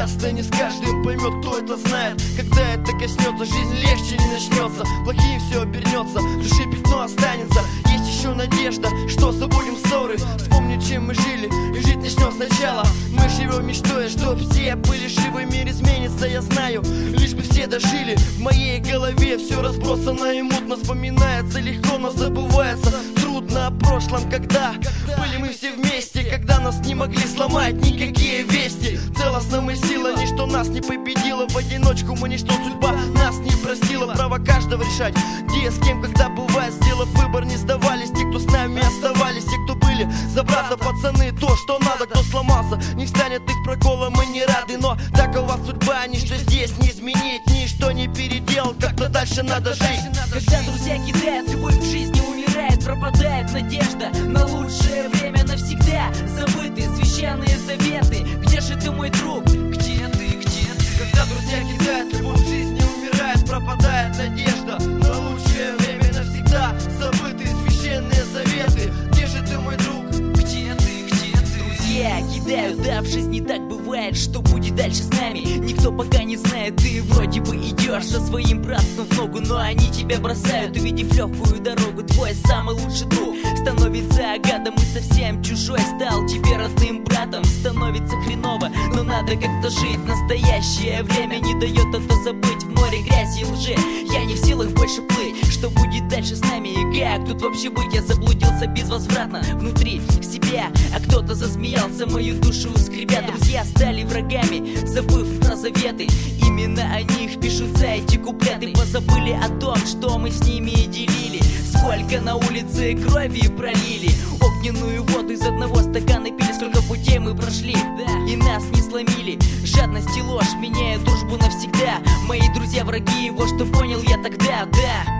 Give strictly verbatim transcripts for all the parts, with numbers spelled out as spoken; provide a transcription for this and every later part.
часто не с каждым поймет, кто это знает. Когда это коснется, жизнь легче не начнется. Плохим все обернется, в душе пятно останется. Есть еще надежда, что забудем ссоры, вспомним, чем мы жили, и жить начнем сначала. Мы живем мечтой, чтоб все были живы, мир изменится, я знаю, лишь бы все дожили. В моей голове все разбросано и мутно, вспоминается легко, но забывается трудно о прошлом, когда были мы все вместе, когда нас не могли сломать никакие вести. Целостно мы сила, ничто нас не победило. В одиночку мы ничто, судьба нас не простила. Право каждого решать, где, с кем, когда бывает. Сделав выбор, не сдавались те, кто с нами оставались, те, кто были за брата, пацаны, то, что надо. Кто сломался, не встанет их прокола, мы не рады. Но такова судьба, ничто здесь не изменить, ничто не переделал, как-то дальше надо жить. Когда друзья кидают, любовь в жизни умирает, пропадает надежда на лучшее время навсегда. Забыты священные заветы, где же ты, мой друг? Где ты, где ты? Когда друзья кидают, любовь в жизни умирает, пропадает надежда на лучшее время навсегда. Забыты священные заветы, где же ты, мой друг? Где ты, где ты? Друзья кидают, да, в жизни так бывает. Что будет дальше с нами, никто пока не знает. Ты вроде бы идешь со своим братством в ногу, но они тебя бросают, увидев легкую дорогу. Твой самый лучший друг становится гадом и совсем чужой стал тебе родным братом. Становится хреново, но надо как-то жить. Настоящее время не дает это забыть. В море грязи и лжи я не в силах больше плыть. Что будет дальше с нами и как тут вообще быть? Я заблудился безвозвратно внутри себя, а кто-то засмеялся, мою душу скребя. Друзья стали врагами, забыв про заветы. Именно о них пишутся эти куплеты. Позабыли о том, что мы с ними делили. Сколько на улице крови пролили, огненную воду из одного стакана пили. Сколько путей мы прошли, да, и нас не сломили. Жадность и ложь меняют дружбу навсегда. Мои друзья враги, вот что понял я тогда, да.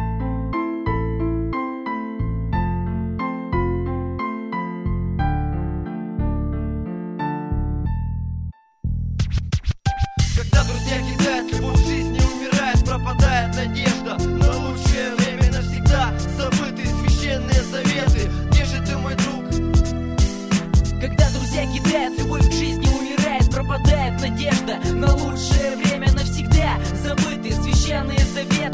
Когда друзья кидают, любовь в жизни умирает, пропадает надежда на лучшее время навсегда. Забыты священные заветы, где же ты, мой друг? Когда друзья кидают, любовь к жизни умирает, пропадает надежда на лучшее время навсегда. Забыты священные заветы.